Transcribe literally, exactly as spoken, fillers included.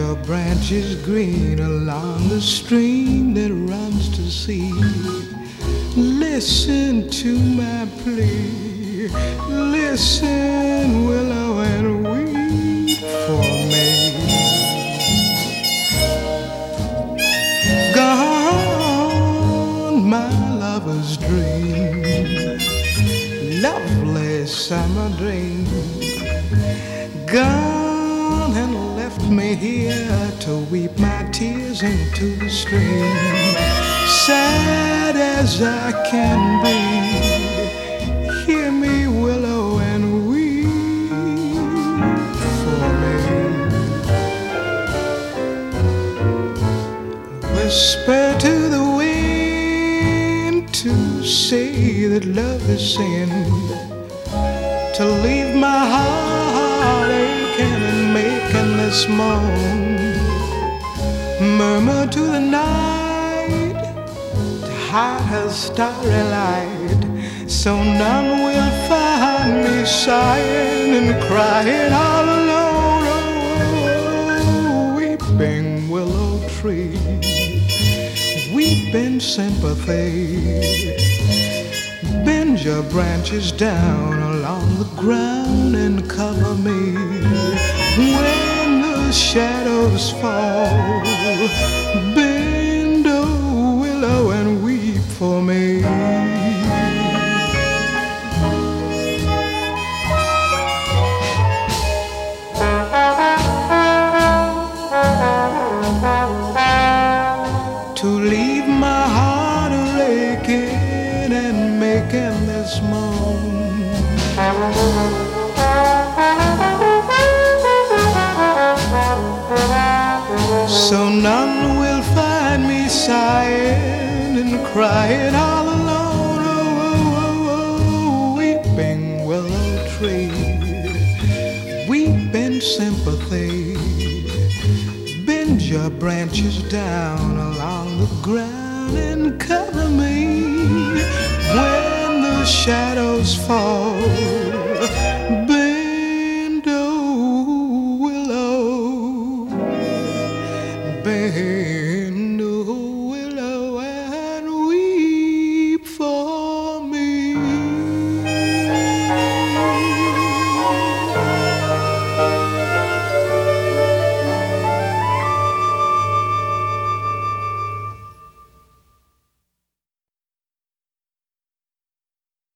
your branches green along the stream that runs to sea. Listen to my plea. Listen, willow, and weep for me. Gone, my lover's dream, lovely summer dream. Gone and left me here to weep my tears into the stream. Sad as I can be, hear me, willow, and weep for me. Whisper to the wind to say that love is sin, to leave my heart aching and making this moan. Murmur to the night to hide her starry light, so none will find me sighing and crying all alone. Oh, weeping willow tree, weeping sympathy, bend your branches down along the ground and cover me when the shadows fall. Bend, oh willow, and weep for me. To leave my heart aching and making this moan. So none will find me sighing and crying all alone. Oh, oh, oh, oh, weeping willow tree, weeping sympathy, bend your branches down along the ground and cover me when the shadows fall.